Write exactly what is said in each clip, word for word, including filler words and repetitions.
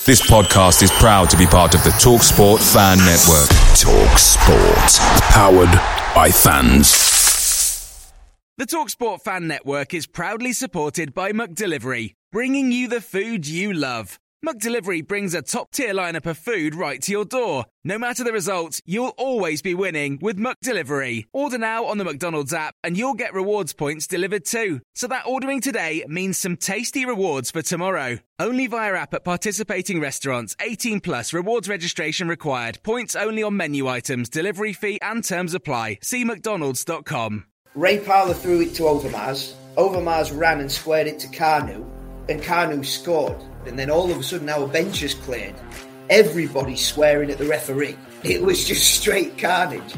This podcast is proud to be part of the TalkSport Fan Network. TalkSport. Powered by fans. The TalkSport Fan Network is proudly supported by McDelivery, bringing you the food you love. McDelivery brings a top-tier lineup of food right to your door. No matter the result, you'll always be winning with McDelivery. Order now on the McDonald's app and you'll get rewards points delivered too. So that ordering today means some tasty rewards for tomorrow. Only via app at participating restaurants. eighteen plus, rewards registration required. Points only on menu items, delivery fee and terms apply. See mcdonalds dot com. Ray Parlour threw it to Overmars. Overmars ran and squared it to Carnu, and Carnu scored. And then all of a sudden our bench is cleared. Everybody swearing at the referee. It was just straight carnage.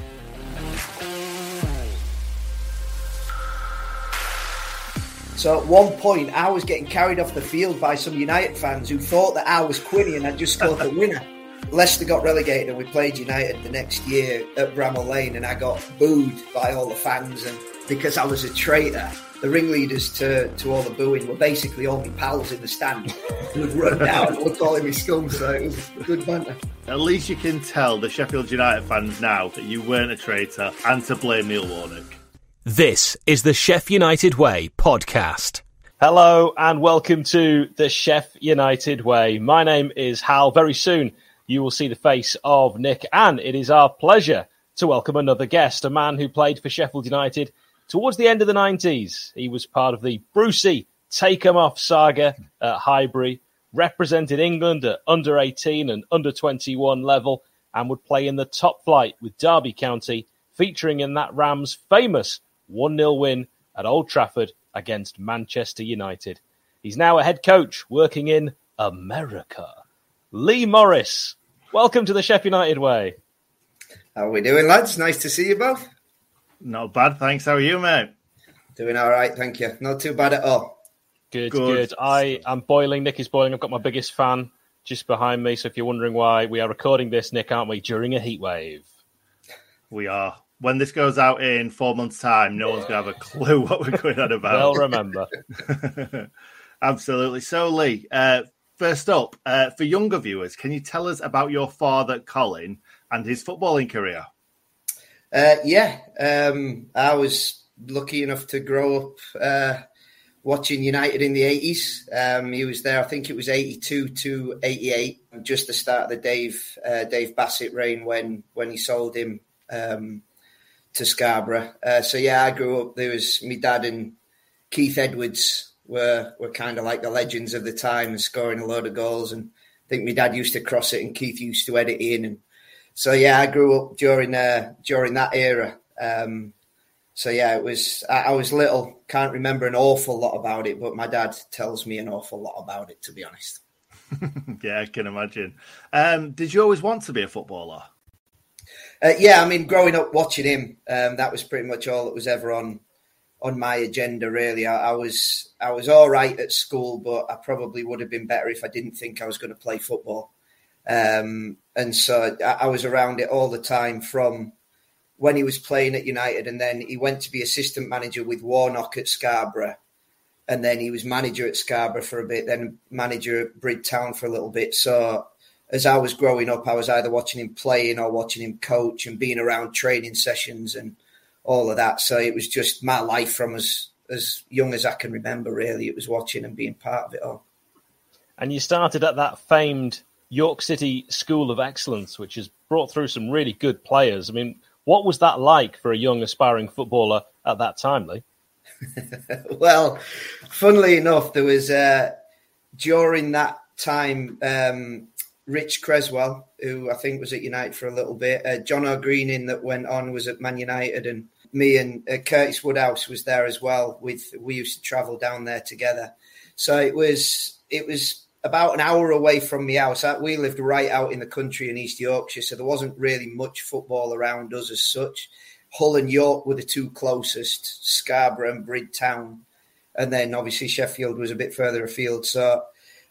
So at one point I was getting carried off the field by some United fans who thought that I was Quinny and I'd just scored the winner. Leicester got relegated and we played United the next year at Bramall Lane, and I got booed by all the fans, and because I was a traitor. The ringleaders to, to all the booing were basically all my pals in the stand who would run down and were calling me scum, so it was good banter. At least you can tell the Sheffield United fans now that you weren't a traitor and to blame Neil Warnock. This is the Sheff United Way podcast. Hello and welcome to the Sheff United Way. My name is Hal. Very soon you will see the face of Nick, and it is our pleasure to welcome another guest, a man who played for Sheffield United towards the end of the nineties. He was part of the Brucey take-em-off saga at Highbury, represented England at under eighteen and under twenty-one level, and would play in the top flight with Derby County, featuring in that Rams' famous one nil win at Old Trafford against Manchester United. He's now a head coach working in America. Lee Morris, welcome to the Sheff United Way. How are we doing, lads? Nice to see you both. Not bad, thanks. How are you, mate? Doing all right, thank you. Not too bad at all. Good, good. good. I am boiling. Nick is boiling. I've got my biggest fan just behind me. So if you're wondering why we are recording this, Nick, aren't we, during a heat wave? We are. When this goes out in four months' time, no one's going to have a clue what we're going on about. Well, remember. Absolutely. So, Lee, uh, first up, uh, for younger viewers, can you tell us about your father, Colin, and his footballing career? Uh, yeah, um, I was lucky enough to grow up uh, watching United in the eighties. Um, he was there, I think it was eighty-two to eighty-eight, just the start of the Dave uh, Dave Bassett reign when when he sold him um, to Scarborough. Uh, so yeah, I grew up. There was my dad and Keith Edwards were were kind of like the legends of the time and scoring a load of goals. And I think my dad used to cross it and Keith used to edit in. And so yeah, I grew up during uh, during that era. Um, so yeah, it was. I, I was little, can't remember an awful lot about it, but my dad tells me an awful lot about it, to be honest. Yeah, I can imagine. Um, did you always want to be a footballer? Uh, yeah, I mean, growing up watching him, um, that was pretty much all that was ever on on my agenda. Really, I, I was I was all right at school, but I probably would have been better if I didn't think I was going to play football. Um, and so I, I was around it all the time from when he was playing at United, and then he went to be assistant manager with Warnock at Scarborough, and then he was manager at Scarborough for a bit, then manager at Bridgetown for a little bit. So as I was growing up, I was either watching him playing or watching him coach and being around training sessions and all of that. So it was just my life from as, as young as I can remember, really. It was watching and being part of it all. And you started at that famed York City School of Excellence, which has brought through some really good players. I mean, what was that like for a young aspiring footballer at that time, Lee? Well, funnily enough, there was, uh, during that time, um, Rich Creswell, who I think was at United for a little bit, uh, John O'Greening that went on was at Man United, and me and uh, Curtis Woodhouse was there as well. With we used to travel down there together. So it was it was about an hour away from my house. We lived right out in the country in East Yorkshire, so there wasn't really much football around us as such. Hull and York were the two closest, Scarborough and Bridgetown. And then obviously Sheffield was a bit further afield. So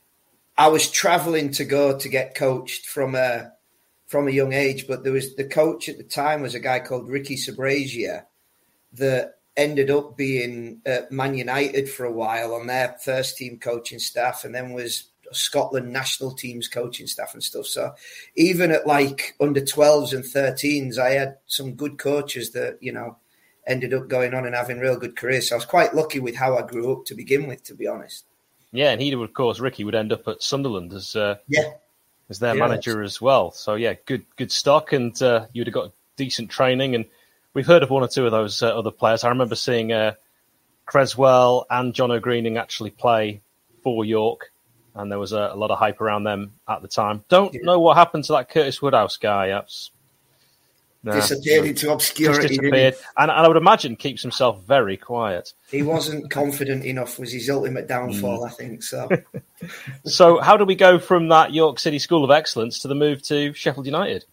I was travelling to go to get coached from a, from a young age, but there was the coach at the time was a guy called Ricky Sabrazia that ended up being at Man United for a while on their first team coaching staff, and then was Scotland national teams coaching staff and stuff. So even at like under twelves and thirteens, I had some good coaches that, you know, ended up going on and having real good careers. So I was quite lucky with how I grew up to begin with, to be honest. Yeah, and he would, of course, Ricky would end up at Sunderland as uh, yeah. as their yeah, manager as well. So, yeah, good good stock, and uh, you'd have got decent training. And we've heard of one or two of those uh, other players. I remember seeing uh, Creswell and John O'Greening actually play for York, and there was a, a lot of hype around them at the time. Don't yeah. know what happened to that Curtis Woodhouse guy. That's Nah, disappeared into obscurity. Just disappeared. And, and I would imagine keeps himself very quiet. He wasn't confident enough, was his ultimate downfall, mm. I think. So, So how do we go from that York City School of Excellence to the move to Sheffield United?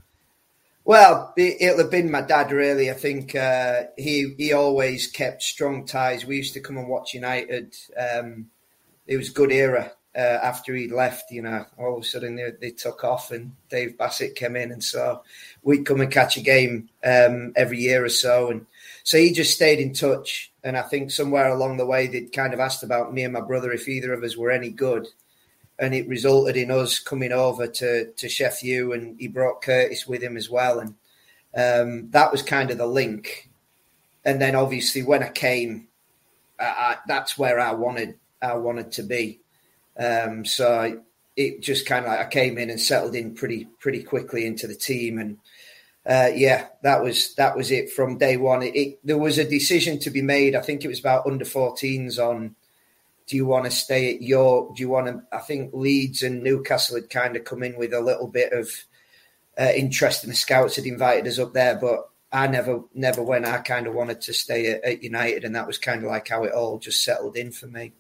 Well, it, it'll have been my dad, really. I think uh, he he always kept strong ties. We used to come and watch United. Um, it was a good era. Uh, after he'd left, you know, all of a sudden they, they took off and Dave Bassett came in. And so we'd come and catch a game um, every year or so. And so he just stayed in touch. And I think somewhere along the way, they'd kind of asked about me and my brother if either of us were any good. And it resulted in us coming over to, to Sheff U, and he brought Curtis with him as well. And um, that was kind of the link. And then obviously when I came, I, I, that's where I wanted, I wanted to be. Um, so it just kind of like I came in and settled in pretty pretty quickly into the team, and uh, yeah, that was that was it from day one. It, it, there was a decision to be made. I think it was about under fourteens on, do you want to stay at York? Do you want to? I think Leeds and Newcastle had kind of come in with a little bit of uh, interest, and the scouts had invited us up there, but I never never went. I kind of wanted to stay at, at United, and that was kind of like how it all just settled in for me.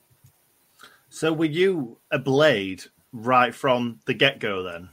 So were you a Blade right from the get-go then?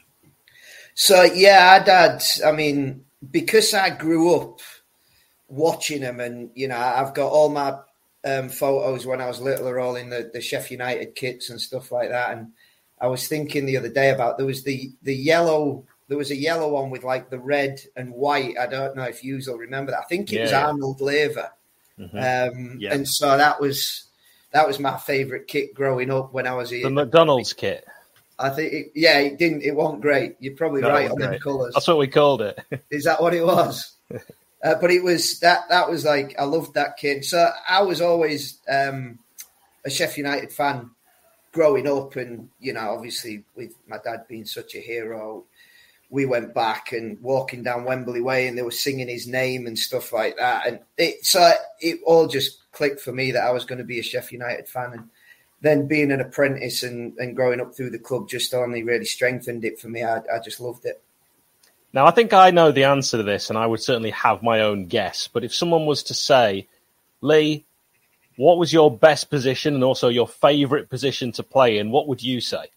So, yeah, I dad, I mean, because I grew up watching them, and, you know, I've got all my um, photos when I was little are all in the, the Sheffield United kits and stuff like that. And I was thinking the other day about, there was the, the yellow, there was a yellow one with like the red and white. I don't know if you will remember that. I think it yeah, was yeah. Arnold Laver. Mm-hmm. Um, yeah. And so that was... That was my favourite kit growing up when I was here. The McDonald's kit. I think, it, yeah, it didn't. It wasn't great. You're probably no, right on the colours. That's what we called it. Is that what it was? uh, but it was that. That was like I loved that kit. So I was always um, a Sheffield United fan growing up, and you know, obviously with my dad being such a hero, we went back and walking down Wembley Way, and they were singing his name and stuff like that, and it so it all just clicked for me that I was going to be a Sheffield United fan. And then being an apprentice and, and growing up through the club just only really strengthened it for me. I, I just loved it. Now, I think I know the answer to this, and I would certainly have my own guess. But if someone was to say, Lee, what was your best position and also your favourite position to play in, what would you say?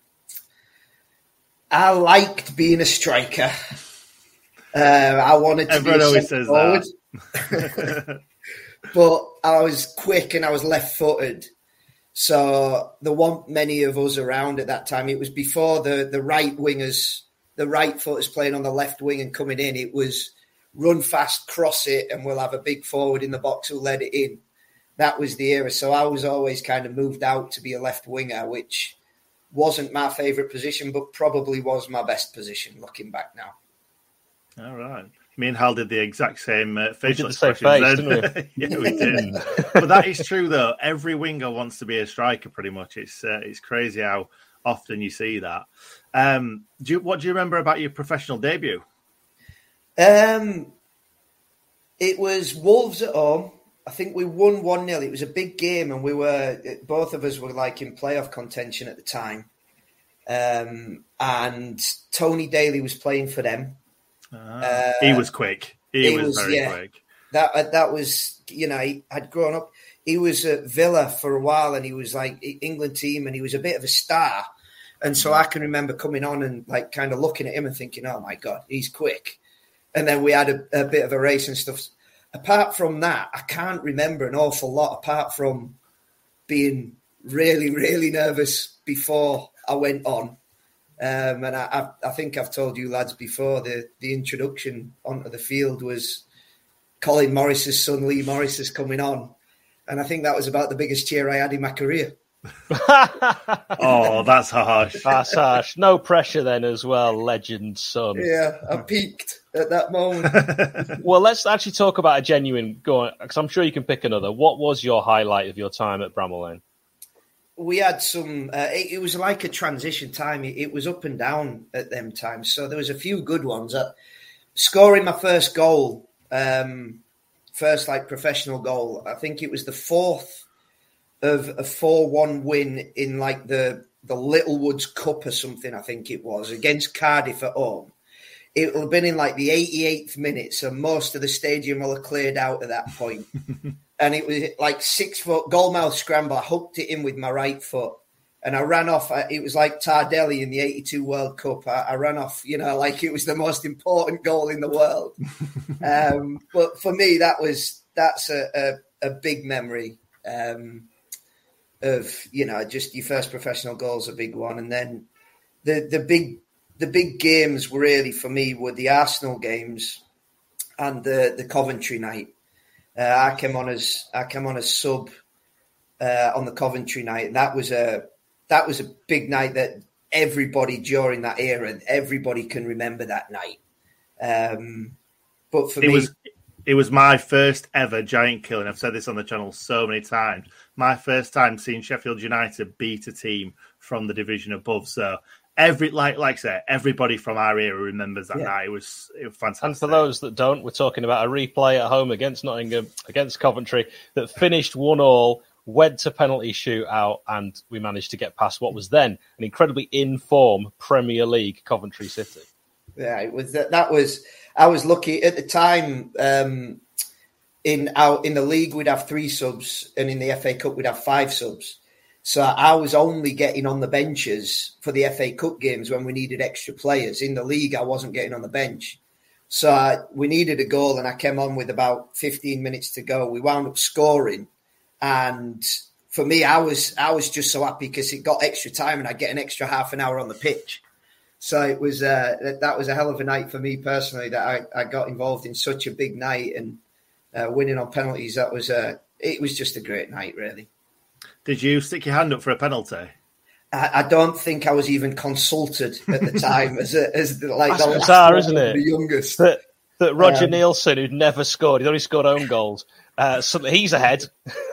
I liked being a striker. Uh, I wanted to Everyone be a always says forward. That. But I was quick and I was left-footed. So there weren't many of us around at that time. It was before the, the right wingers, the right footers playing on the left wing and coming in. It was run fast, cross it, and we'll have a big forward in the box who led it in. That was the era. So I was always kind of moved out to be a left winger, which wasn't my favourite position, but probably was my best position looking back now. All right. Me and Hal did the exact same uh, facial expressions. Face, didn't we? Yeah, we did. But that is true, though. Every winger wants to be a striker, pretty much. It's uh, it's crazy how often you see that. Um, do you, what do you remember about your professional debut? Um, it was Wolves at home. I think we won one nil. It was a big game, and we were both of us were like in playoff contention at the time. Um, and Tony Daly was playing for them. Ah, uh, he was quick. He, he was, was very yeah, quick. That that was, you know, he had grown up. He was at Villa for a while, and he was like England team, and he was a bit of a star. And so I can remember coming on and like kind of looking at him and thinking, "Oh my God, he's quick." And then we had a, a bit of a race and stuff. Apart from that, I can't remember an awful lot. Apart from being really, really nervous before I went on. Um, and I, I, I think I've told you lads before, the, the introduction onto the field was Colin Morris's son, Lee Morris, is coming on. And I think that was about the biggest cheer I had in my career. Oh, that's harsh. That's harsh. No pressure then as well, legend son. Yeah, I peaked at that moment. Well, let's actually talk about a genuine go on, because I'm sure you can pick another. What was your highlight of your time at Bramall Lane? We had some, uh, it, it was like a transition time. It, it was up and down at them times. So there was a few good ones. Uh, scoring my first goal, um, first like professional goal, I think it was the fourth of a four one win in like the, the Littlewoods Cup or something, I think it was, against Cardiff at home. It will have been in like the eighty-eighth minute, so most of the stadium will have cleared out at that point. And it was like six foot goalmouth scramble. I hooked it in with my right foot, and I ran off. It was like Tardelli in the eighty-two World Cup. I, I ran off, you know, like it was the most important goal in the world. um, but for me, that was that's a, a, a big memory um, of, you know, just your first professional goal is a big one, and then the the big the big games were really for me were the Arsenal games and the the Coventry night. Uh, I came on as I came on as sub uh, on the Coventry night, and that was a that was a big night that everybody during that era, everybody can remember that night. Um, but for it me, was it was my first ever giant kill, and I've said this on the channel so many times. My first time seeing Sheffield United beat a team from the division above. So every like like I said, everybody from our era remembers that yeah. night. It was it was fantastic. And for those that don't, we're talking about a replay at home against Nottingham, against Coventry, that finished one all, went to penalty shootout, and we managed to get past what was then an incredibly in-form Premier League Coventry City. Yeah, it was that. That was I was lucky at the time. Um, in our in the league, we'd have three subs, and in the F A Cup, we'd have five subs. So I was only getting on the benches for the F A Cup games when we needed extra players. In the league, I wasn't getting on the bench. So I, we needed a goal, and I came on with about fifteen minutes to go. We wound up scoring. And for me, I was I was just so happy because it got extra time and I'd get an extra half an hour on the pitch. So it was uh, that was a hell of a night for me personally that I, I got involved in such a big night and uh, winning on penalties. That was uh, it was just a great night, really. Did you stick your hand up for a penalty? I, I don't think I was even consulted at the time as a, as the, like That's the bizarre, last isn't it? The youngest. That, that Roger um, Nielsen, who'd never scored, he'd only scored own goals. Uh, so he's ahead.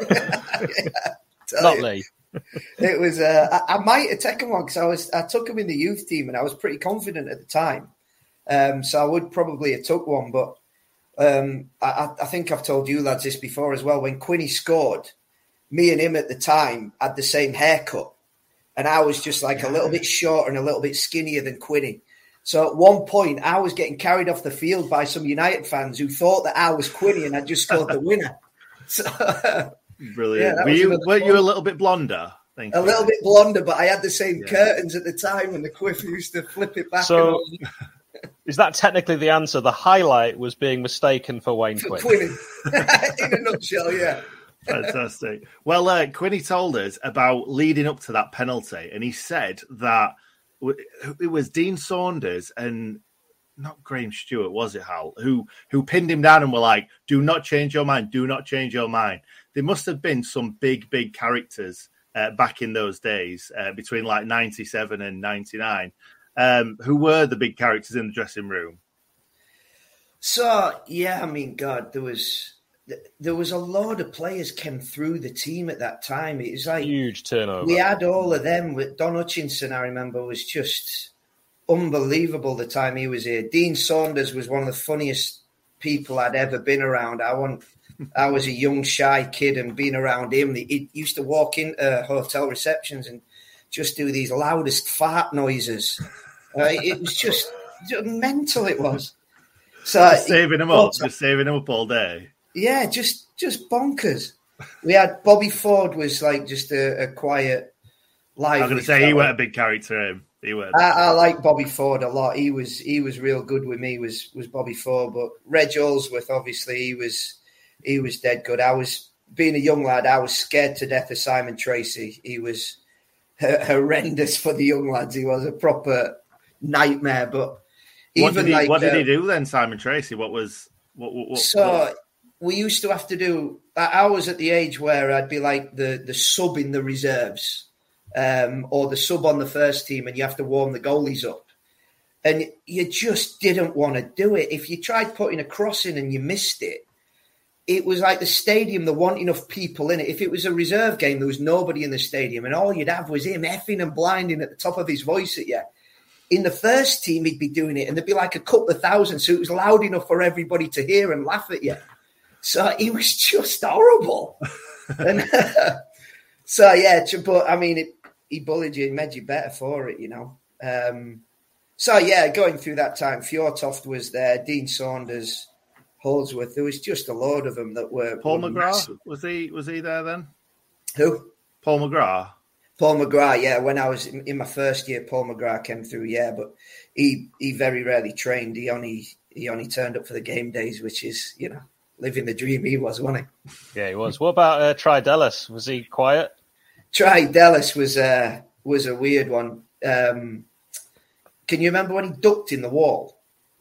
yeah, Not you. Lee. It was. Uh, I, I might have taken one because I was. I took him in the youth team, and I was pretty confident at the time. Um, so I would probably have took one, but um, I, I think I've told you lads this before as well. When Quinny scored, me and him at the time had the same haircut, and I was just like a little bit shorter and a little bit skinnier than Quinny. So at one point, I was getting carried off the field by some United fans who thought that I was Quinny and I just scored the winner. So. Brilliant. Yeah, were you weren't you a little bit blonder? Thank a you. little bit blonder, but I had the same yeah. curtains at the time when the quiff used to flip it back. So, is that technically the answer? The highlight was being mistaken for Wayne for Quinn. In a nutshell, yeah. Fantastic. Well, uh, Quinny told us about leading up to that penalty, and he said that it was Dean Saunders and not Graham Stewart, was it, Hal, who who pinned him down and were like, do not change your mind, do not change your mind. There must have been some big, big characters uh, back in those days, uh, between like ninety-seven and ninety-nine. Um, who were the big characters in the dressing room? So, yeah, I mean, God, there was there was a lot of players came through the team at that time. It was like huge turnover. We had all of them. With Don Hutchinson, I remember, was just unbelievable the time he was here. Dean Saunders was one of the funniest people I'd ever been around. I want. I was a young, shy kid, and being around him, he used to walk into hotel receptions and just do these loudest fart noises. Uh, it was just, just mental. It was. So just saving him up, just saving him up all day. Yeah, just just bonkers. We had Bobby Ford was like just a, a quiet, lively. I was going to say he weren't a big character. Him, he weren't. I, I like Bobby Ford a lot. He was he was real good with me. Was was Bobby Ford, but Reg Holsworth, obviously, he was. He was dead good. I was, being a young lad, I was scared to death of Simon Tracy. He was horrendous for the young lads. He was a proper nightmare. But even what did he, like, what did uh, he do then, Simon Tracy? What was what? what, what so what? we used to have to do. I was at the age where I'd be like the the sub in the reserves, um, or the sub on the first team, and you have to warm the goalies up. And you just didn't want to do it. If you tried putting a cross in and you missed it, it was like the stadium, there weren't enough people in it. If it was a reserve game, there was nobody in the stadium, and all you'd have was him effing and blinding at the top of his voice at you. In the first team, he'd be doing it, and there'd be like a couple of thousand, so it was loud enough for everybody to hear and laugh at you. So he was just horrible. and So, yeah, but, I mean, it, he bullied you, he made you better for it, you know. Um So, yeah, going through that time, Fjortoft was there, Dean Saunders, Holdsworth. There was just a load of them that were... Paul were McGrath, massive. was he was he there then? Who? Paul McGrath? Paul McGrath, yeah. When I was in, in my first year, Paul McGrath came through, yeah. But he he very rarely trained. He only he only turned up for the game days, which is, you know, living the dream he was, wasn't he? Yeah, he was. What about uh, Tri Dellis? Was he quiet? Tri Dellis was, uh, was a weird one. Um Can you remember when he ducked in the wall?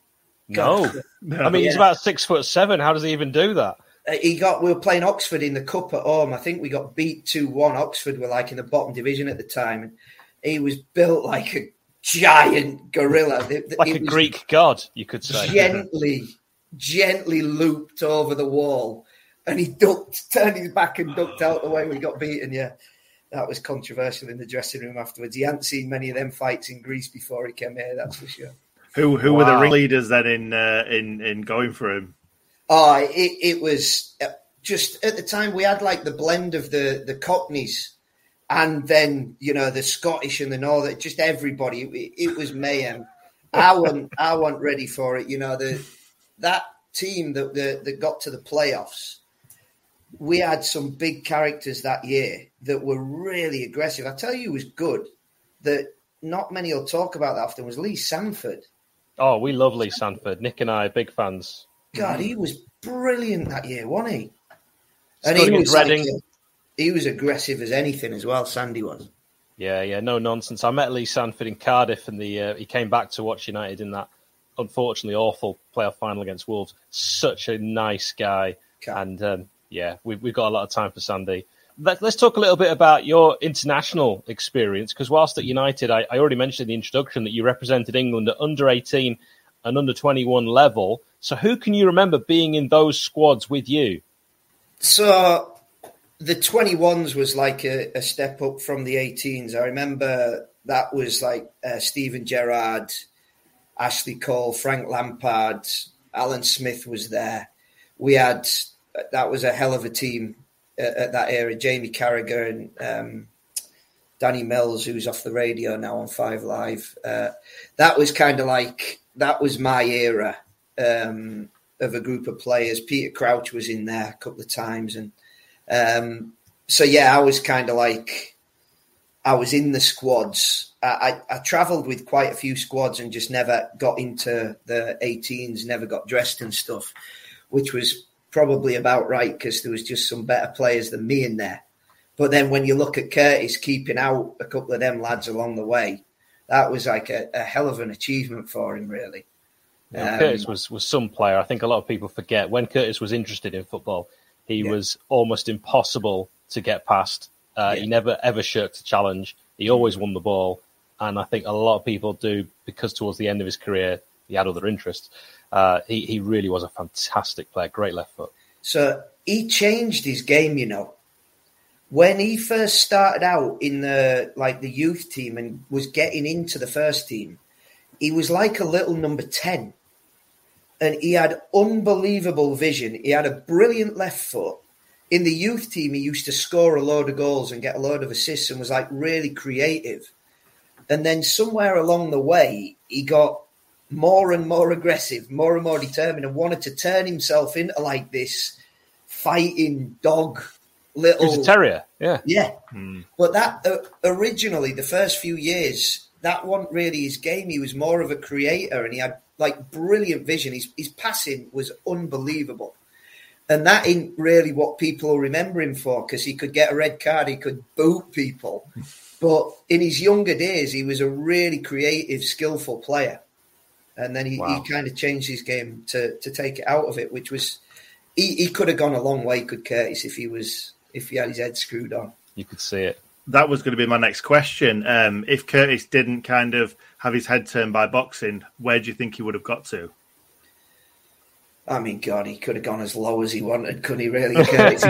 No. no. I mean, yeah. He's about six foot seven. How does he even do that? Uh, he got. We were playing Oxford in the cup at home. I think we got beat two one. Oxford were like in the bottom division at the time, and he was built like a giant gorilla, like a Greek god, you could say. Gently, gently looped over the wall, and he ducked, turned his back, and ducked out the way we got beaten. Yeah. That was controversial in the dressing room afterwards. He hadn't seen many of them fights in Greece before he came here, that's for sure. Who who wow. were the ringleaders then in uh, in in going for him? Oh, it, it was just at the time we had like the blend of the the Cockneys and then, you know, the Scottish and the Northern, just everybody. It, it was mayhem. I wasn't I wasn't ready for it. You know, the that team that the, that got to the playoffs. We had some big characters that year that were really aggressive. I tell you, who was good, that not many will talk about that often, was Lee Sanford. Oh, we love Lee Sanford. Nick and I are big fans. God, he was brilliant that year, wasn't he? And he was, like, he was aggressive as anything as well, Sandy was. Yeah, yeah, no nonsense. I met Lee Sanford in Cardiff, and the uh, he came back to watch United in that unfortunately awful playoff final against Wolves. Such a nice guy. Okay. And... Um, Yeah, we've, we've got a lot of time for Sandy. Let, let's talk a little bit about your international experience, because whilst at United, I, I already mentioned in the introduction that you represented England at under eighteen and under twenty-one level. So who can you remember being in those squads with you? So the twenty-ones was like a, a step up from the eighteens. I remember that was like uh, Steven Gerrard, Ashley Cole, Frank Lampard, Alan Smith was there. We had... That was a hell of a team at that era. Jamie Carragher and um, Danny Mills, who's off the radio now on Five Live. Uh, that was kind of like, that was my era um, of a group of players. Peter Crouch was in there a couple of times. And um, so, yeah, I was kind of like, I was in the squads. I, I, I travelled with quite a few squads and just never got into the eighteens, never got dressed and stuff, which was probably about right because there was just some better players than me in there. But then when you look at Curtis keeping out a couple of them lads along the way, that was like a, a hell of an achievement for him, really. Yeah, um, Curtis was, was some player. I think a lot of people forget when Curtis was interested in football, he yeah. was almost impossible to get past. Uh, yeah. He never, ever shirked a challenge. He always won the ball. And I think a lot of people do because towards the end of his career, he had other interests. Uh, he, he really was a fantastic player, great left foot. So he changed his game, you know. When he first started out in the like the youth team and was getting into the first team, he was like a little number ten. And he had unbelievable vision. He had a brilliant left foot. In the youth team, he used to score a load of goals and get a load of assists and was like really creative. And then somewhere along the way, he got more and more aggressive, more and more determined, and wanted to turn himself into like this fighting dog little... He was a terrier, yeah. Yeah. Hmm. But that, uh, originally, the first few years, that wasn't really his game. He was more of a creator, and he had like brilliant vision. His, his passing was unbelievable. And that ain't really what people will remember him for, because he could get a red card, he could boot people. But in his younger days, he was a really creative, skillful player. And then he, wow. he kind of changed his game to, to take it out of it, which was he, he could have gone a long way, could Curtis, if he was if he had his head screwed on. You could see it. That was going to be my next question. Um, if Curtis didn't kind of have his head turned by boxing, where do you think he would have got to? I mean, God, he could have gone as low as he wanted, couldn't he, really, Curtis?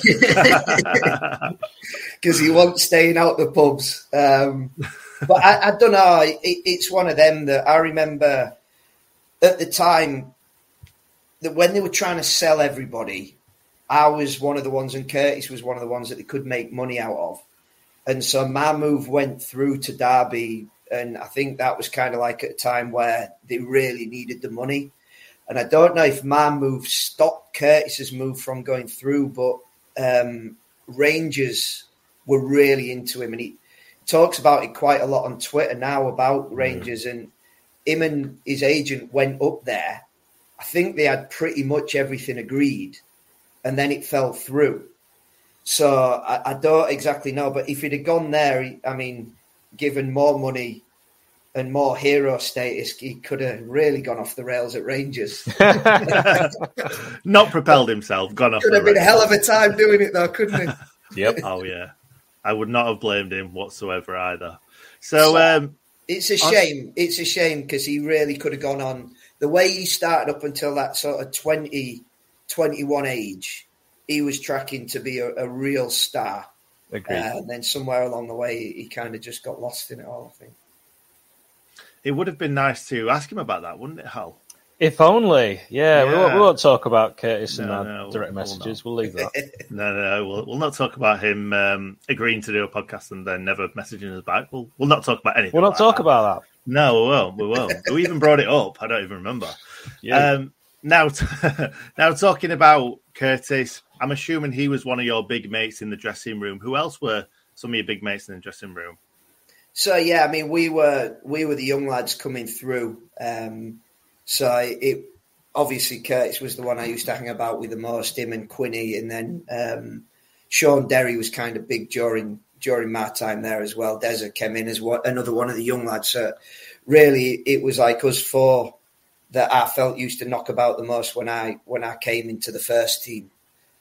Because he wasn't staying out the pubs. Um, but I, I don't know. It, it's one of them that I remember at the time that when they were trying to sell everybody, I was one of the ones, and Curtis was one of the ones that they could make money out of. And so my move went through to Derby, and I think that was kind of like at a time where they really needed the money. And I don't know if my move stopped Curtis's move from going through, but um, Rangers were really into him. And he talks about it quite a lot on Twitter now about Rangers. Mm. And him and his agent went up there. I think they had pretty much everything agreed. And then it fell through. So I, I don't exactly know. But if he'd have gone there, he, I mean, given more money and more hero status, he could have really gone off the rails at Rangers. Not propelled himself, gone off could the have been rails. A hell of a time doing it, though, couldn't he? Yep. Oh, yeah. I would not have blamed him whatsoever either. So, so um, it's a shame. I... It's a shame because he really could have gone on. The way he started up until that sort of twenty, twenty-one age, he was tracking to be a, a real star. Agreed. Uh, and then somewhere along the way, he kind of just got lost in it all, I think. It would have been nice to ask him about that, wouldn't it, Hal? If only. Yeah, yeah. We, won't, we won't talk about Curtis and no, our no, direct we'll, messages. we'll, we'll leave that. no, no, no. We'll, we'll not talk about him um, agreeing to do a podcast and then never messaging us back. We'll, we'll not talk about anything. We'll not like talk that. about that. No, we won't. We won't. We even brought it up. I don't even remember. Yeah. Um, now, t- now talking about Curtis, I'm assuming he was one of your big mates in the dressing room. Who else were some of your big mates in the dressing room? So yeah, I mean, we were we were the young lads coming through. Um, so it obviously Curtis was the one I used to hang about with the most. Him and Quinny, and then um, Sean Derry was kind of big during during my time there as well. Deza came in as one, another one of the young lads. So really, it was like us four that I felt used to knock about the most when I when I came into the first team.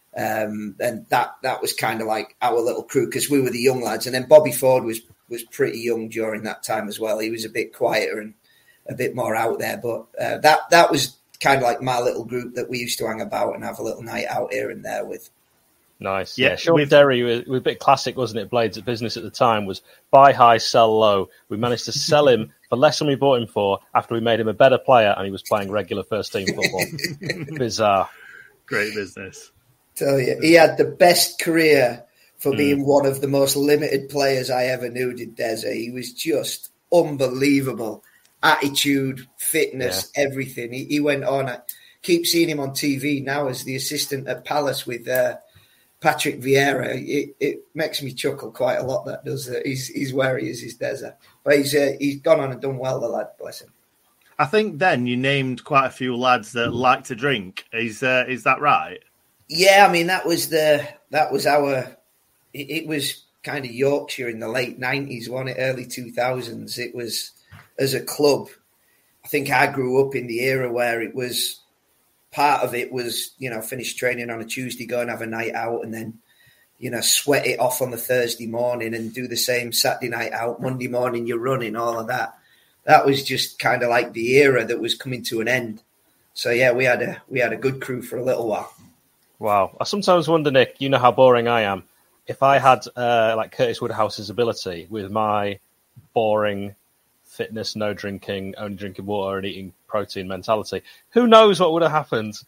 Um, and that that was kind of like our little crew because we were the young lads. And then Bobby Ford was was pretty young during that time as well. He was a bit quieter and a bit more out there. But uh, that that was kind of like my little group that we used to hang about and have a little night out here and there with. Nice. Yeah, yeah. Sean with... Derry was, was a bit classic, wasn't it? Blades at Business at the time was buy high, sell low. We managed to sell him for less than we bought him for after we made him a better player and he was playing regular first team football. Bizarre. Great business. Tell you, he had the best career for mm. being one of the most limited players I ever knew, did Deza. He was just unbelievable. Attitude, fitness, yeah. everything. He, he went on. I keep seeing him on T V now as the assistant at Palace with uh, Patrick Vieira. It, it makes me chuckle quite a lot, that does. Uh, he's, he's where he is, he's Deza. But he's, uh, he's gone on and done well, the lad, bless him. I think then you named quite a few lads that like to drink. Is uh, is that right? Yeah, I mean, that was the that was our, it, it was kind of Yorkshire in the late nineties, wasn't it? Early two thousands. It was, as a club, I think I grew up in the era where it was, part of it was, you know, finish training on a Tuesday, go and have a night out and then, you know, sweat it off on the Thursday morning and do the same Saturday night out, Monday morning you're running, all of that. That was just kind of like the era that was coming to an end. So, yeah, we had a we had a good crew for a little while. Wow. I sometimes wonder, Nick, you know how boring I am. If I had uh, like Curtis Woodhouse's ability with my boring fitness, no drinking, only drinking water and eating protein mentality, who knows what would have happened?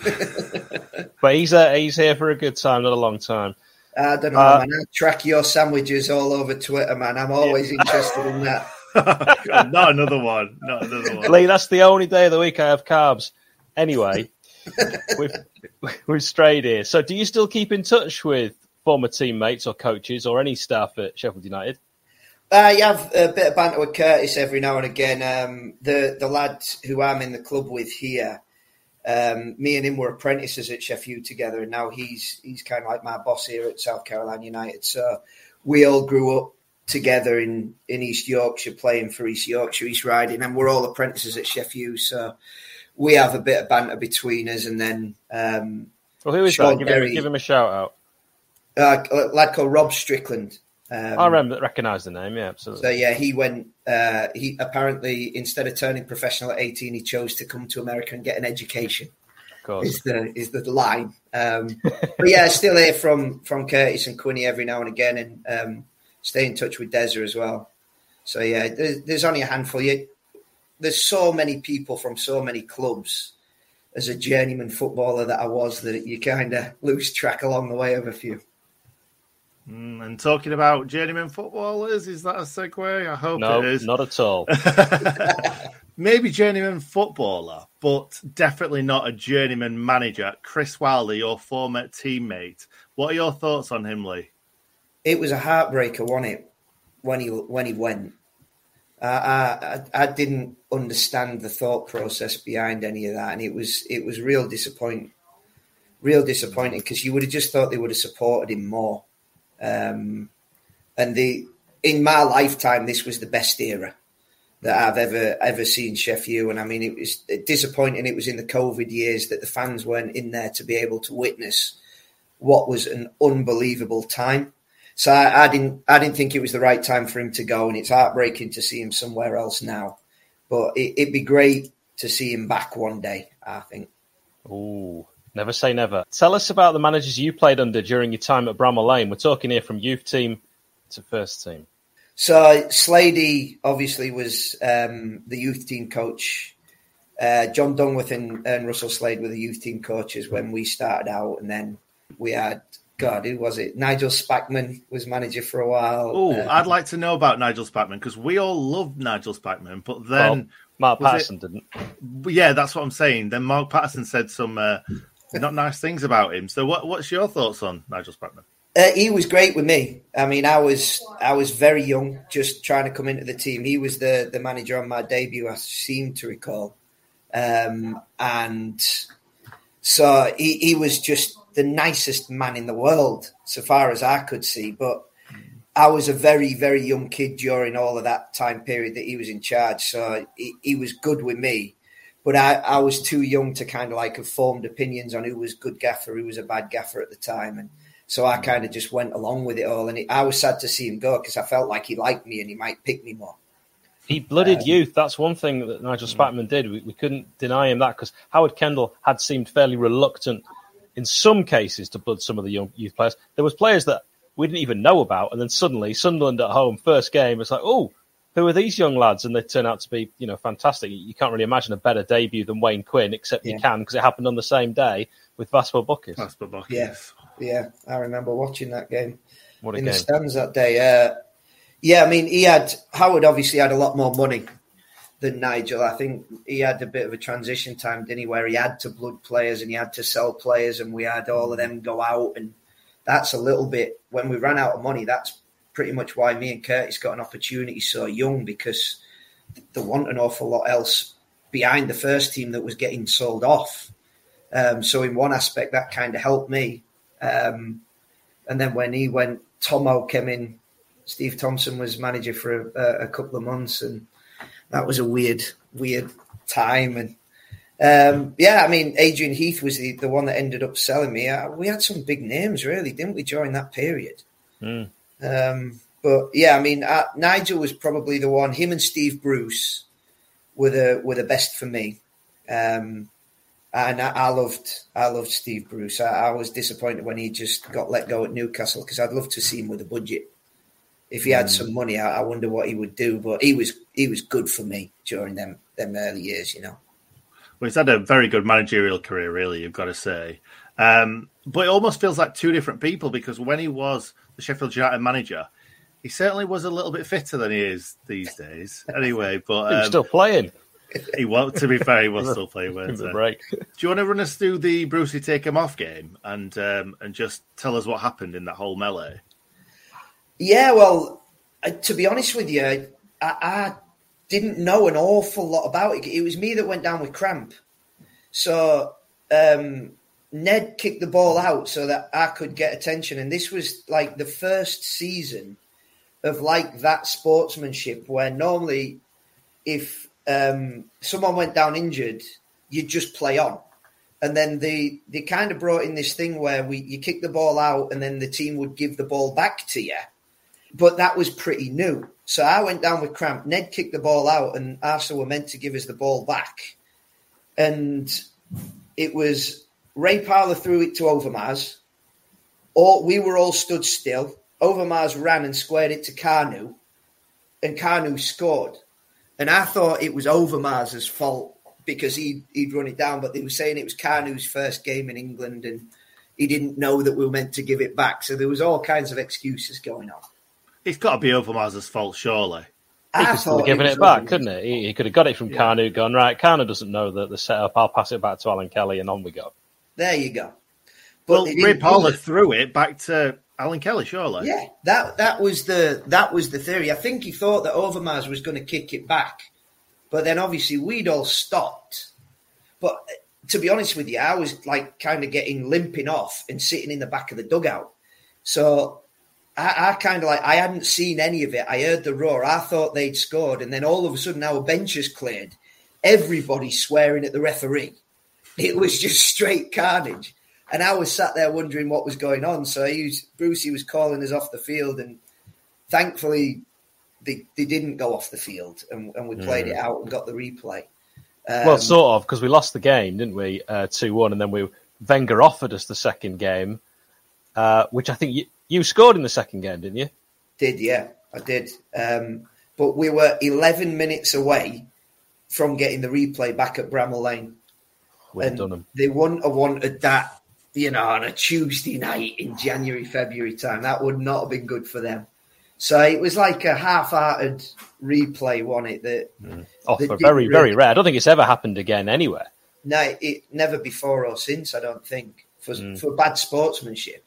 But he's uh, he's here for a good time, not a long time. I don't know, uh, man. I track your sandwiches all over Twitter, man. I'm always yeah. interested in that. Not another one. Not another one. Lee, that's the only day of the week I have carbs. Anyway, we've, we've strayed here. So do you still keep in touch with former teammates or coaches or any staff at Sheffield United? I have a bit of banter with Curtis every now and again. Um, the, the lad who I'm in the club with here, um, me and him were apprentices at Sheffield together, and now he's he's kind of like my boss here at South Carolina United. So we all grew up together in, in East Yorkshire, playing for East Yorkshire, East Riding, and we're all apprentices at Sheffield. So we have a bit of banter between us, and then um, Well, who is Sean that? Give Derry. him, give him a shout out. Uh, a lad called Rob Strickland. Um, I remember, recognise the name. Yeah, absolutely. So yeah, he went. Uh, he apparently, instead of turning professional at eighteen, he chose to come to America and get an education. Of course, is the is the line. Um, but yeah, still hear from from Curtis and Quinny every now and again, and um, stay in touch with Deza as well. So yeah, there's, there's only a handful. You, there's so many people from so many clubs. As a journeyman footballer that I was, that you kind of lose track along the way of a few. Mm, and talking about journeyman footballers, is that a segue? I hope no, it is. Not at all. Maybe journeyman footballer, but definitely not a journeyman manager. Chris Wilder, your former teammate. What are your thoughts on him, Lee? It was a heartbreaker, wasn't it, when he when he went? Uh, I, I I didn't understand the thought process behind any of that, and it was it was real disappointing, real disappointing because you would have just thought they would have supported him more. Um, and the in my lifetime, this was the best era that I've ever ever seen Sheffield. And I mean, it was disappointing. It was in the COVID years that the fans weren't in there to be able to witness what was an unbelievable time. So I, I didn't I didn't think it was the right time for him to go, and it's heartbreaking to see him somewhere else now. But it, it'd be great to see him back one day, I think. Ooh. Never say never. Tell us about the managers you played under during your time at Bramall Lane. We're talking here from youth team to first team. So Slady obviously was um, the youth team coach. Uh, John Dungworth and, and Russell Slade were the youth team coaches when we started out. And then we had, God, who was it? Nigel Spackman was manager for a while. Oh, uh, I'd like to know about Nigel Spackman because we all loved Nigel Spackman, but then... Well, Mark Patterson it, didn't. Yeah, that's what I'm saying. Then Mark Patterson said some... Uh, not nice things about him. So what, what's your thoughts on Nigel Spackman? Uh, he was great with me. I mean, I was I was very young, just trying to come into the team. He was the, the manager on my debut, I seem to recall. Um, and so he, he was just the nicest man in the world, so far as I could see. But I was a very, very young kid during all of that time period that he was in charge. So he, he was good with me. But I, I was too young to kind of like have formed opinions on who was good gaffer, who was a bad gaffer at the time. And so I kind of just went along with it all. And it, I was sad to see him go because I felt like he liked me and he might pick me more. He blooded Um, youth. That's one thing that Nigel Spackman did. We, we couldn't deny him that because Howard Kendall had seemed fairly reluctant in some cases to blood some of the young youth players. There was players that we didn't even know about. And then suddenly Sunderland at home, first game, it's like, oh, who are these young lads? And they turn out to be, you know, fantastic. You can't really imagine a better debut than Wayne Quinn, except yeah. you can because it happened on the same day with Vasper Buckis. Vasper Buckis. Yeah, yeah. I remember watching that game what a in game. the stands that day. Uh, yeah, I mean, he had Howard obviously had a lot more money than Nigel. I think he had a bit of a transition time, didn't he, where he had to blood players and he had to sell players, and we had all of them go out, and that's a little bit when we ran out of money. That's pretty much why me and Curtis got an opportunity so young, because there wasn't an awful lot else behind the first team that was getting sold off. Um, so in one aspect, that kind of helped me. Um, and then when he went, Tomo came in. Steve Thompson was manager for a, a couple of months, and that was a weird, weird time. And um, yeah, I mean, Adrian Heath was the, the one that ended up selling me. Uh, we had some big names, really, didn't we, during that period? Mm. Um, but yeah, I mean, uh, Nigel was probably the one. Him and Steve Bruce were the were the best for me, um, and I, I loved I loved Steve Bruce. I, I was disappointed when he just got let go at Newcastle because I'd love to see him with a budget. If he had mm. some money, I, I wonder what he would do. But he was he was good for me during them them early years, you know. Well, he's had a very good managerial career, really. You've got to say, um, but it almost feels like two different people because when he was the Sheffield United manager, he certainly was a little bit fitter than he is these days. Anyway, but um, he was still playing. He was, to be fair, he was still playing. Give him a break. Do you want to run us through the Brucey take him off game and um, and just tell us what happened in that whole melee? Yeah, well, uh, to be honest with you, I, I didn't know an awful lot about it. It was me that went down with cramp. So um, Ned kicked the ball out so that I could get attention. And this was like the first season of like that sportsmanship where normally if um, someone went down injured, you'd just play on. And then they, they kind of brought in this thing where we you kick the ball out and then the team would give the ball back to you. But that was pretty new. So I went down with cramp. Ned kicked the ball out and Arsenal were meant to give us the ball back. And it was Ray Parlour threw it to Overmars. All, we were all stood still. Overmars ran and squared it to Kanu. And Kanu scored. And I thought it was Overmars' fault because he'd, he'd run it down. But they were saying it was Kanu's first game in England and he didn't know that we were meant to give it back. So there was all kinds of excuses going on. It's got to be Overmars' fault, surely. He could have given it back, couldn't he? He, he could have got it from yeah. Kanu, gone, right, Kanu doesn't know that the setup, I'll pass it back to Alan Kelly, and on we go. There you go. But well, Ray Parlour threw it back to Alan Kelly, surely. Yeah, that that was the that was the theory. I think he thought that Overmars was going to kick it back. But then obviously we'd all stopped. But to be honest with you, I was like kind of getting limping off and sitting in the back of the dugout. So I, I kind of like, I hadn't seen any of it. I heard the roar. I thought they'd scored. And then all of a sudden our benches cleared. Everybody swearing at the referee. It was just straight carnage. And I was sat there wondering what was going on. So he was, Brucey was calling us off the field. And thankfully they, they didn't go off the field. And, and we played mm. it out and got the replay. Um, well, sort of, because we lost the game, didn't we? Uh, two one. And then we Wenger offered us the second game, uh, which I think you, you scored in the second game, didn't you? Did, yeah, I did. Um, but we were eleven minutes away from getting the replay back at Bramall Lane. We've done them. They wouldn't have wanted that, you know, on a Tuesday night in January, February time. That would not have been good for them. So it was like a half-hearted replay, wasn't it? That, mm. Oh, that for very, really... very rare. I don't think it's ever happened again anywhere. No, it never before or since, I don't think, for mm. for bad sportsmanship.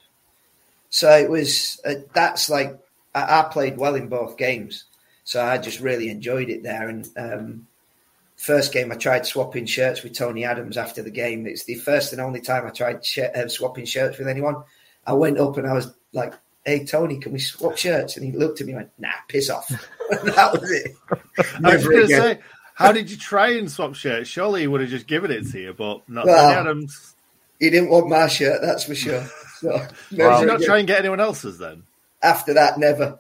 So it was, uh, that's like, I, I played well in both games. So I just really enjoyed it there. And um, first game, I tried swapping shirts with Tony Adams after the game. It's the first and only time I tried sh- uh, swapping shirts with anyone. I went up and I was like, hey, Tony, can we swap shirts? And he looked at me and went, nah, piss off. And that was it. I was going to say, how did you try and swap shirts? Surely he would have just given it to you, but not well, Tony Adams. He didn't want my shirt, that's for sure. So, well, did you not try and get anyone else's then? After that, never.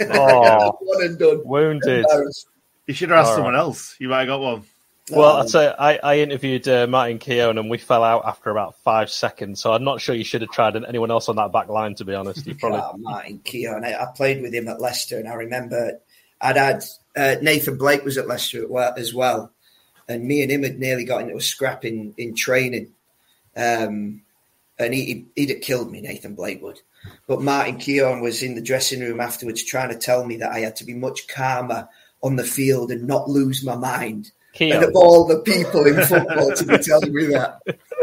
Oh, one and done. Wounded. You should have asked All someone right. else. You might have got one. Well, I'd say I, I interviewed uh, Martin Keown and we fell out after about five seconds. So I'm not sure you should have tried anyone else on that back line, to be honest. You probably oh, Martin Keown. I, I played with him at Leicester, and I remember I'd had uh, Nathan Blake was at Leicester as well, and me and him had nearly got into a scrap in in training, um, and he he'd have killed me. Nathan Blake would, but Martin Keown was in the dressing room afterwards trying to tell me that I had to be much calmer on the field and not lose my mind. Keown. And of all the people in football to be telling me that.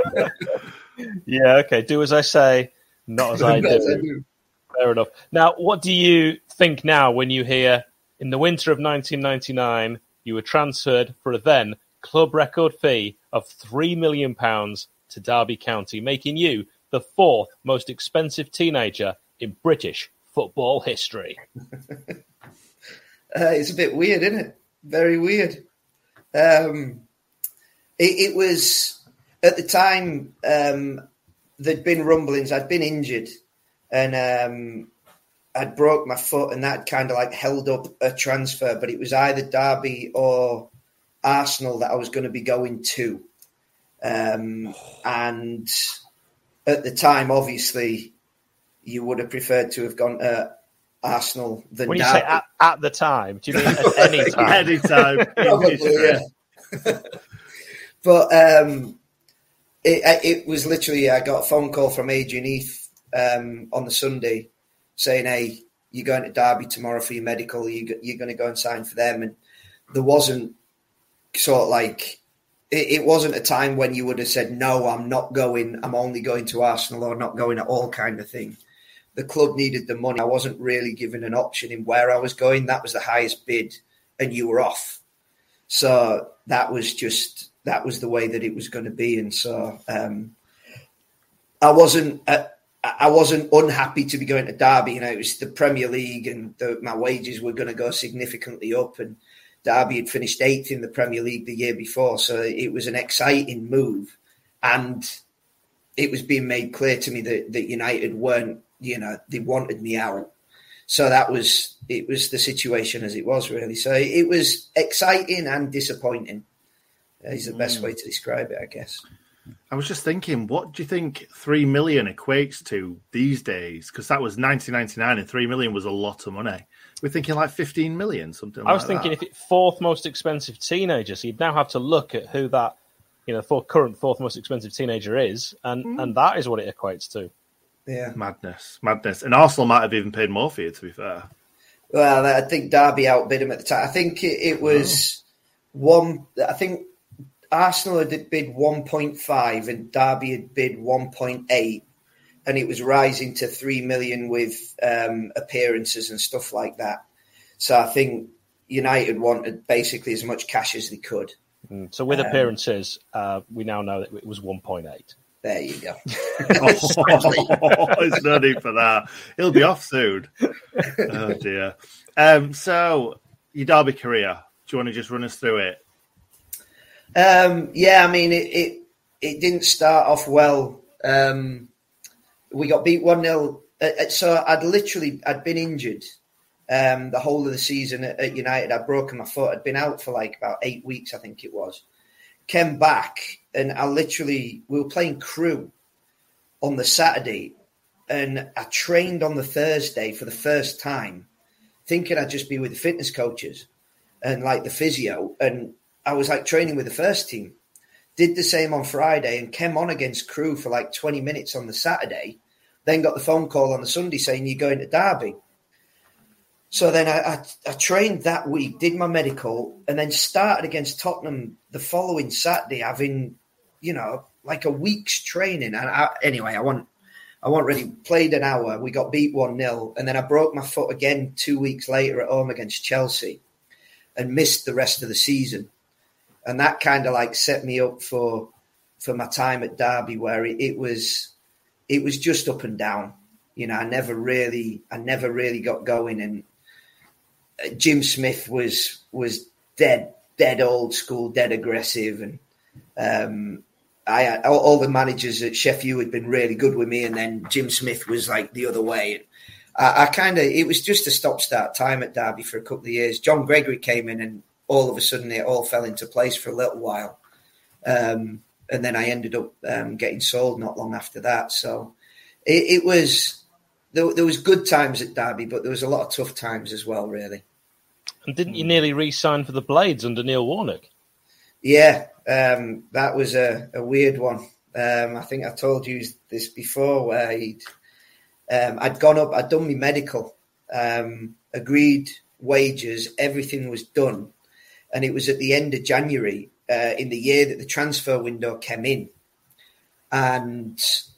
Yeah, okay. Do as I say, not as I do. As I do. Fair enough. Now, what do you think now when you hear in the winter of nineteen ninety-nine you were transferred for a then club record fee of three million pounds to Derby County, making you the fourth most expensive teenager in British football history? uh, it's a bit weird, isn't it? Very weird. Um, it, it was, at the time, um, there'd been rumblings. I'd been injured and um, I'd broke my foot, and that kind of like held up a transfer, but it was either Derby or Arsenal that I was going to be going to. Um, and at the time, obviously, you would have preferred to have gone to Arsenal than when you Derby. say at, at the time, do you mean at any time? Any time. Probably, yeah. But um, it, it was literally, I got a phone call from Adrian Heath um, on the Sunday saying, hey, you're going to Derby tomorrow for your medical, you, you're going to go and sign for them. And there wasn't sort of like, it, it wasn't a time when you would have said, no, I'm not going, I'm only going to Arsenal or not going at all kind of thing. The club needed the money. I wasn't really given an option in where I was going. That was the highest bid, and you were off. So that was just, that was the way that it was going to be. And so um, I wasn't, uh, I wasn't unhappy to be going to Derby. You know, it was the Premier League, and the, my wages were going to go significantly up. And Derby had finished eighth in the Premier League the year before, so it was an exciting move. and it was being made clear to me that, that United weren't, you know, they wanted me out. So that was, it was the situation as it was, really. So it was exciting and disappointing is the best mm. way to describe it, I guess. I was just thinking, what do you think three million equates to these days? Because that was nineteen ninety-nine and three million was a lot of money. We're thinking like fifteen million, something like that. I was thinking that. if it's fourth most expensive teenager, so you'd now have to look at who that, you know, for current fourth most expensive teenager is, and, mm. and that is what it equates to. Yeah. Madness, madness. And Arsenal might have even paid more for you, to be fair. Well, I think Derby outbid him at the time. I think it, it was oh. one, I think Arsenal had bid one point five and Derby had bid one point eight, and it was rising to three million with um, appearances and stuff like that. So I think United wanted basically as much cash as they could. Mm. So with um, appearances, uh, we now know that it was one point eight. There you go. oh, there's no need for that. He'll be off soon. Oh, dear. Um, so, your Derby career, do you want to just run us through it? Um, yeah, I mean, it, it it didn't start off well. Um, we got beat one nil. Uh, so, I'd literally, I'd been injured um, the whole of the season at, at United. I'd broken my foot. I'd been out for like about eight weeks, I think it was. Came back and I literally, we were playing Crewe on the Saturday and I trained on the Thursday for the first time, thinking I'd just be with the fitness coaches and like the physio. And I was like training with the first team. Did the same on Friday and came on against Crewe for like twenty minutes on the Saturday. Then got the phone call on the Sunday saying you're going to Derby. So then I, I, I trained that week, did my medical, and then started against Tottenham the following Saturday, having, you know, like a week's training. And I, anyway, I want, I want really played an hour. We got beat one nil, and then I broke my foot again two weeks later at home against Chelsea, and missed the rest of the season. And that kind of like set me up for for my time at Derby, where it, it was it was just up and down. You know, I never really, I never really got going, and Jim Smith was was dead, dead old school, dead aggressive, and um, I had, all, all the managers at Sheffield had been really good with me, and then Jim Smith was like the other way. I, I kind of, it was just a stop-start time at Derby for a couple of years. John Gregory came in, and all of a sudden it all fell into place for a little while, um, and then I ended up um, getting sold not long after that. So it, it was. There, there was good times at Derby, but there was a lot of tough times as well, really. And didn't you nearly re-sign for the Blades under Neil Warnock? Yeah, um, that was a, a weird one. Um, I think I told you this before, where he'd, um, I'd gone up, I'd done my medical, um, agreed wages, everything was done. And it was at the end of January, uh, in the year that the transfer window came in. And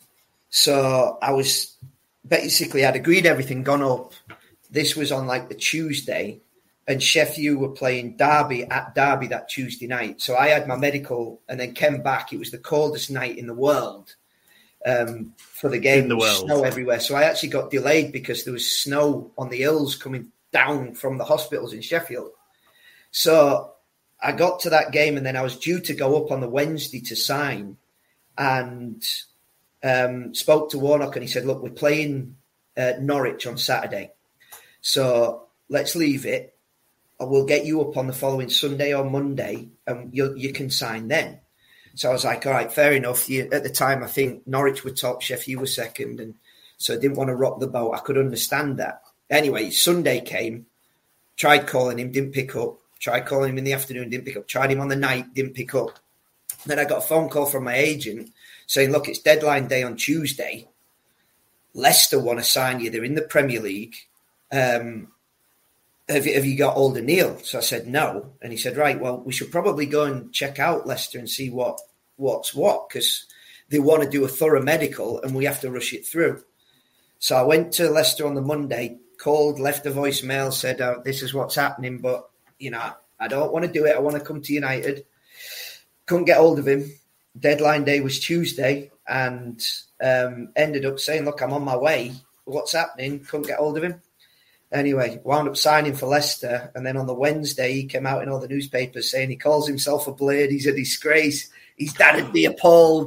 so I was... Basically, I'd agreed everything, gone up. This was on like the Tuesday, and Sheffield were playing Derby at Derby that Tuesday night. So I had my medical and then came back. It was the coldest night in the world um, for the game. In the world. Snow everywhere. So I actually got delayed because there was snow on the hills coming down from the hospitals in Sheffield. So I got to that game, and then I was due to go up on the Wednesday to sign, and... Um, spoke to Warnock and he said, look, we're playing uh, Norwich on Saturday. So let's leave it. We'll get you up on the following Sunday or Monday and you you can sign then. So I was like, all right, fair enough. You, at the time, I think Norwich were top, Sheffield were second. And so I didn't want to rock the boat. I could understand that. Anyway, Sunday came, tried calling him, didn't pick up. Tried calling him in the afternoon, didn't pick up. Tried him on the night, didn't pick up. Then I got a phone call from my agent saying, look, it's deadline day on Tuesday. Leicester want to sign you. They're in the Premier League. Um, have, you, have you got hold of Neil? So I said, no. And he said, right, well, we should probably go and check out Leicester and see what what's what, because they want to do a thorough medical and we have to rush it through. So I went to Leicester on the Monday, called, left a voicemail, said, oh, this is what's happening, but, you know, I don't want to do it. I want to come to United. Couldn't get hold of him. Deadline day was Tuesday, and um, ended up saying, look, I'm on my way. What's happening? Couldn't get hold of him. Anyway, wound up signing for Leicester. And then on the Wednesday, he came out in all the newspapers saying he calls himself a blade. He's a disgrace. His dad would be appalled.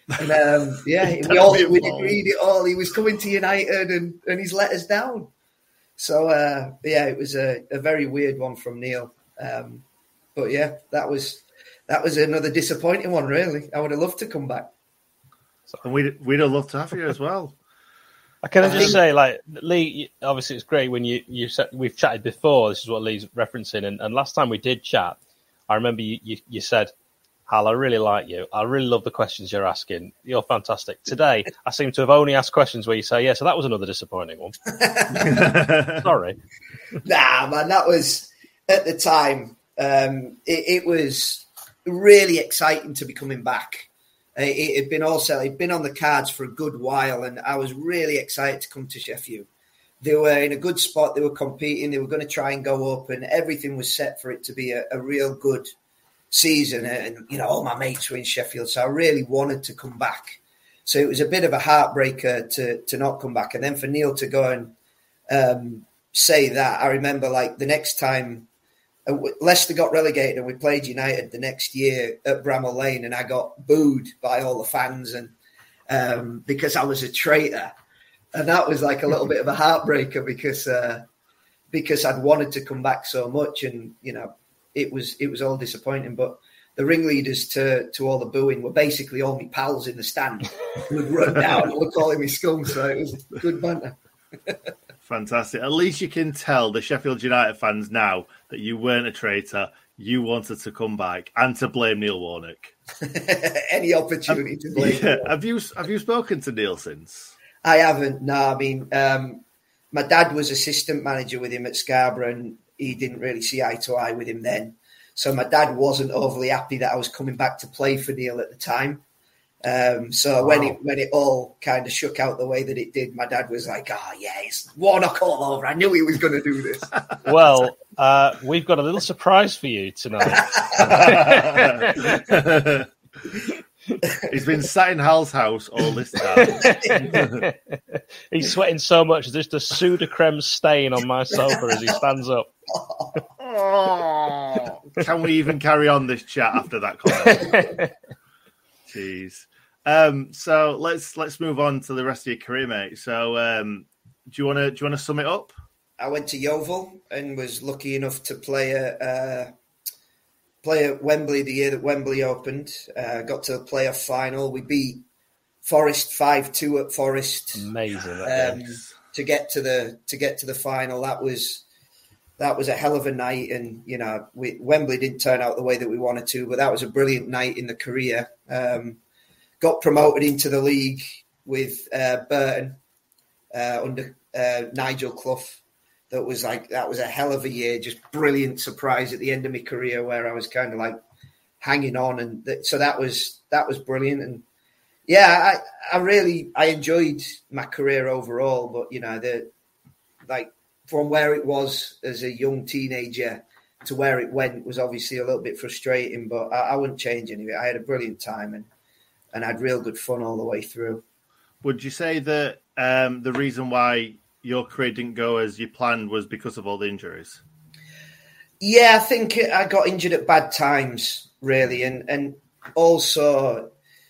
And, um, yeah, we all we agreed it all. He was coming to United, and, and he's let us down. So uh, yeah, it was a, a very weird one from Neil. Um, but yeah, that was that was another disappointing one. Really, I would have loved to come back. And we'd we'd have loved to have you as well. I can I just say, like, Lee, obviously it's great when you, you said, we've chatted before, this is what Lee's referencing, and, and last time we did chat, I remember you, you, you said, Hal, I really like you. I really love the questions you're asking. You're fantastic. Today, I seem to have only asked questions where you say, yeah, so that was another disappointing one. Sorry. Nah, man, that was, at the time, um, it, it was really exciting to be coming back. It had been also, it'd been on the cards for a good while, and I was really excited to come to Sheffield. They were in a good spot. They were competing. They were going to try and go up, and everything was set for it to be a, a real good season. And, you know, all my mates were in Sheffield, so I really wanted to come back. So it was a bit of a heartbreaker to to not come back. And then for Neil to go and um, say that, I remember, like, the next time, Uh, Leicester got relegated and we played United the next year at Bramall Lane, and I got booed by all the fans and um, because I was a traitor. And that was like a little bit of a heartbreaker because uh, because I'd wanted to come back so much, and, you know, it was it was all disappointing. But the ringleaders to, to all the booing were basically all my pals in the stand who would run down and were calling me scum, so it was good banter. Fantastic. At least you can tell the Sheffield United fans now that you weren't a traitor. You wanted to come back and to blame Neil Warnock. Any opportunity have, to blame. Yeah. Have you have you spoken to Neil since? I haven't. No, I mean, um, my dad was assistant manager with him at Scarborough, and he didn't really see eye to eye with him then. So my dad wasn't overly happy that I was coming back to play for Neil at the time. Um, so wow. when it when it all kind of shook out the way that it did, my dad was like, "Oh yeah, it's Warnock all over. I knew he was going to do this." Well, uh, we've got a little surprise for you tonight. He's been sat in Hal's house all this time. He's sweating so much, there's just a Sudocrem stain on my sofa as he stands up. Oh, can we even carry on this chat after that comment? Jeez. Um, so let's let's move on to the rest of your career, mate. So um, do you want to do you want to sum it up? I went to Yeovil and was lucky enough to play a uh, play at Wembley the year that Wembley opened. Uh, got to the playoff final. We beat Forest five two at Forest. Amazing. Um, to get to the to get to the final, that was that was a hell of a night. And you know, we, Wembley didn't turn out the way that we wanted to, but that was a brilliant night in the career. Um, got promoted into the league with uh, Burton uh, under uh, Nigel Clough. That was like that was a hell of a year. Just brilliant surprise at the end of my career where I was kind of like hanging on, and th- so that was that was brilliant. And yeah, I I really I enjoyed my career overall. But you know, the like from where it was as a young teenager to where it went was obviously a little bit frustrating. But I, I wouldn't change any of it. I had a brilliant time and and had real good fun all the way through. Would you say that um, the reason why your career didn't go as you planned was because of all the injuries? Yeah, I think I got injured at bad times, really. And and also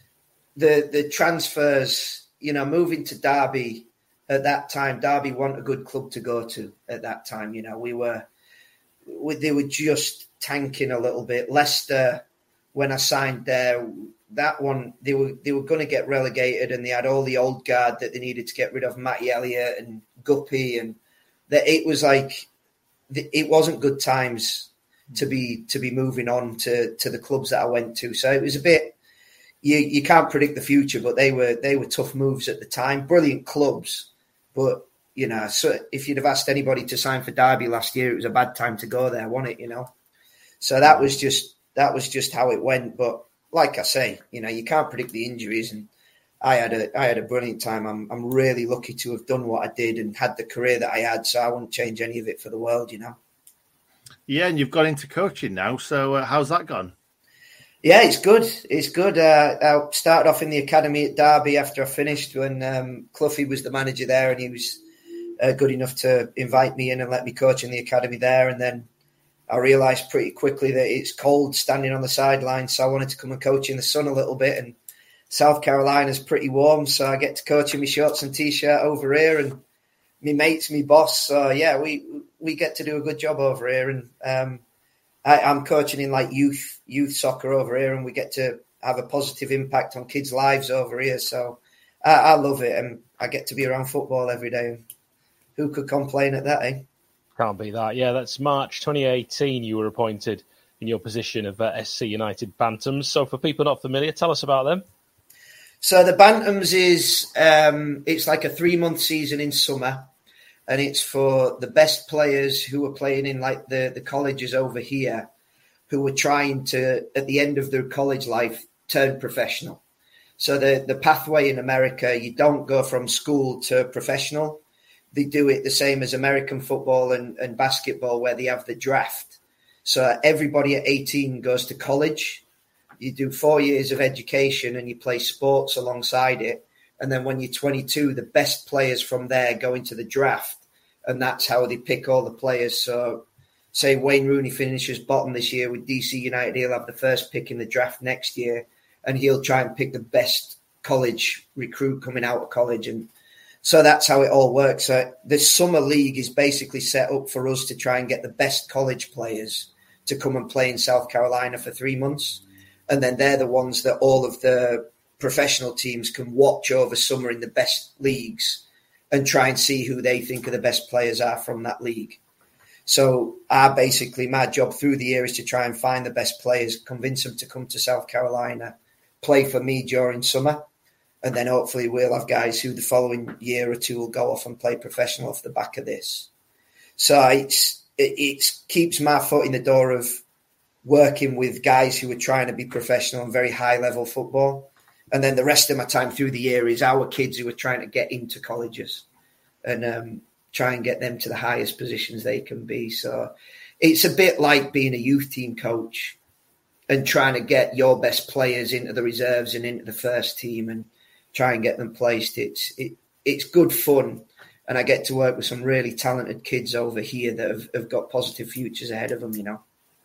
the the transfers, you know, moving to Derby at that time, Derby weren't a good club to go to at that time. You know, we were, we, they were just tanking a little bit. Leicester, when I signed there, that one, they were they were going to get relegated, and they had all the old guard that they needed to get rid of, Matty Elliott and Guppy, and that it was like it wasn't good times to be to be moving on to to the clubs that I went to. So it was a bit you you can't predict the future, but they were they were tough moves at the time. Brilliant clubs, but you know, so if you'd have asked anybody to sign for Derby last year, it was a bad time to go there, wasn't it? You know, so that was just that was just how it went, but. Like I say, you know, you can't predict the injuries, and I had a I had a brilliant time. I'm I'm really lucky to have done what I did and had the career that I had, so I wouldn't change any of it for the world, you know. Yeah, and you've got into coaching now, so uh, how's that gone? Yeah, it's good. It's good. Uh, I started off in the academy at Derby after I finished when um, Cloughie was the manager there, and he was uh, good enough to invite me in and let me coach in the academy there, and then I realised pretty quickly that it's cold standing on the sideline, so I wanted to come and coach in the sun a little bit. And South Carolina's pretty warm, so I get to coach in my shorts and t-shirt over here, and my mate's my boss. So yeah, we we get to do a good job over here, and um, I, I'm coaching in like youth youth soccer over here, and we get to have a positive impact on kids' lives over here. So I, I love it, and I get to be around football every day. Who could complain at that, eh? Can't be that. Yeah, that's March twenty eighteen you were appointed in your position of uh, S C United Bantams. So for people not familiar, tell us about them. So the Bantams is, um, it's like a three-month season in summer, and it's for the best players who are playing in like the, the colleges over here, who are trying to, at the end of their college life, turn professional. So the, the pathway in America, you don't go from school to professional. They do it the same as American football and, and basketball, where they have the draft. So everybody at eighteen goes to college. You do four years of education and you play sports alongside it. And then when you're twenty-two, the best players from there go into the draft. And that's how they pick all the players. So say Wayne Rooney finishes bottom this year with D C United, he'll have the first pick in the draft next year. And he'll try and pick the best college recruit coming out of college. And so that's how it all works. So the summer league is basically set up for us to try and get the best college players to come and play in South Carolina for three months. And then they're the ones that all of the professional teams can watch over summer in the best leagues and try and see who they think are the best players are from that league. So I basically, my job through the year is to try and find the best players, convince them to come to South Carolina, play for me during summer. And then hopefully we'll have guys who the following year or two will go off and play professional off the back of this. So it's, it it's, keeps my foot in the door of working with guys who are trying to be professional and very high level football. And then the rest of my time through the year is our kids who are trying to get into colleges and um, try and get them to the highest positions they can be. So it's a bit like being a youth team coach and trying to get your best players into the reserves and into the first team and try and get them placed. It's it, it's good fun. And I get to work with some really talented kids over here that have, have got positive futures ahead of them, you know.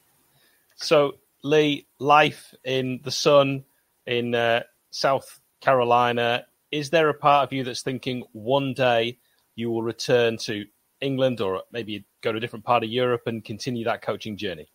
So, Lee, life in the sun in uh, South Carolina, is there a part of you that's thinking one day you will return to England or maybe go to a different part of Europe and continue that coaching journey?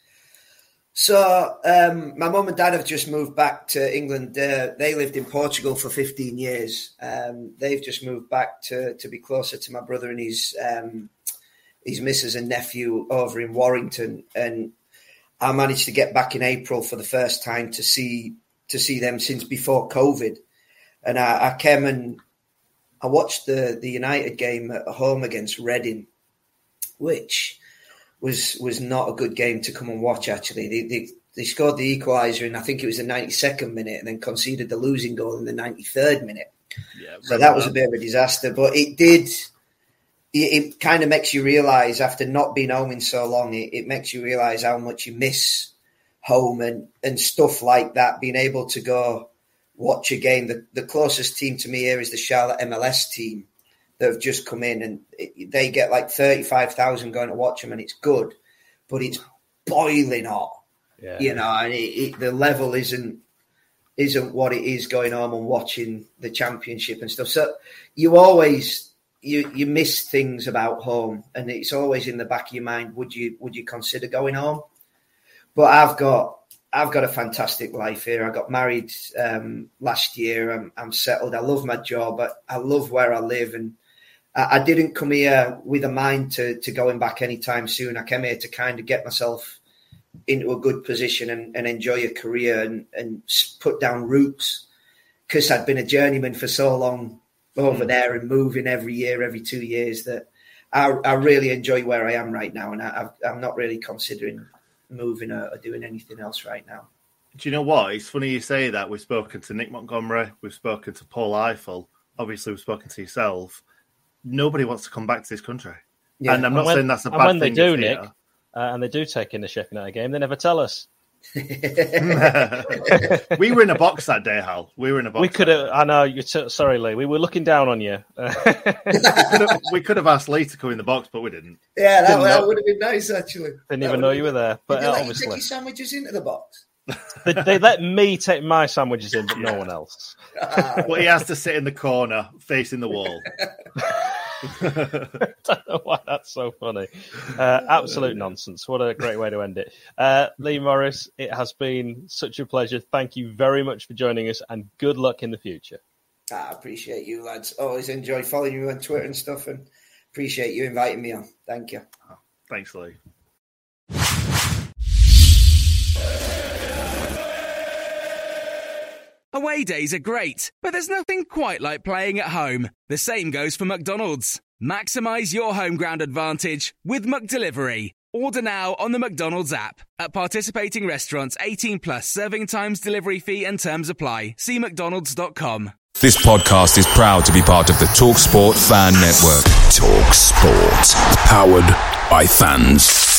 So um, my mum and dad have just moved back to England. Uh, they lived in Portugal for fifteen years. Um, they've just moved back to, to be closer to my brother and his um, his missus and nephew over in Warrington. And I managed to get back in April for the first time to see to see them since before COVID. And I, I came and I watched the, the United game at home against Reading, which was was not a good game to come and watch, actually. They, they, they scored the equaliser in, I think it was the ninety-second minute, and then conceded the losing goal in the ninety-third minute. Yeah, so that was a bit of a disaster. But it did... It kind of makes you realise, after not being home in so long, it, it makes you realise how much you miss home and, and stuff like that, being able to go watch a game. The, the closest team to me here is the Charlotte M L S team that have just come in, and it, they get like thirty-five thousand going to watch them, and it's good, but it's boiling hot, yeah. You know, and it, it, the level isn't isn't what it is going home and watching the championship and stuff. So you always... You you miss things about home, and it's always in the back of your mind. Would you would you consider going home? But I've got I've got a fantastic life here. I got married um, last year. I'm I'm settled. I love my job. I, I love where I live, and I, I didn't come here with a mind to to going back anytime soon. I came here to kind of get myself into a good position and, and enjoy a career and and put down roots, because I'd been a journeyman for so long over there and moving every year, every two years, that I, I really enjoy where I am right now. And I, I'm not really considering moving or, or doing anything else right now. Do you know what? It's funny you say that. We've spoken to Nick Montgomery. We've spoken to Paul Eiffel. Obviously, we've spoken to yourself. Nobody wants to come back to this country. Yeah. And I'm not and when, saying that's a bad thing. And when they do, Nick, uh, and they do take in the Sheffield United game, they never tell us. We were in a box that day, Hal. We were in a box. We could have. I know. You're t- sorry, Lee. We were looking down on you. we, could have, we could have asked Lee to come in the box, but we didn't. Yeah, that, that would have been nice, actually. Didn't even know you were there. But Did you uh, let obviously, you take your sandwiches into the box. they, they let me take my sandwiches in, but no one else. But he has to sit in the corner facing the wall. I don't know why that's so funny. Uh, absolute nonsense. What a great way to end it. Uh, Lee Morris, it has been such a pleasure. Thank you very much for joining us, and good luck in the future. I appreciate you, lads. Always enjoy following you on Twitter and stuff, and appreciate you inviting me on. Thank you. Oh, thanks, Lee. Away days are great, but there's nothing quite like playing at home. The same goes for McDonald's. Maximise your home ground advantage with McDelivery. Order now on the McDonald's app. At participating restaurants, eighteen plus, serving times, delivery fee and terms apply. See mcdonalds dot com. This podcast is proud to be part of the TalkSport Fan Network. TalkSport. Powered by fans.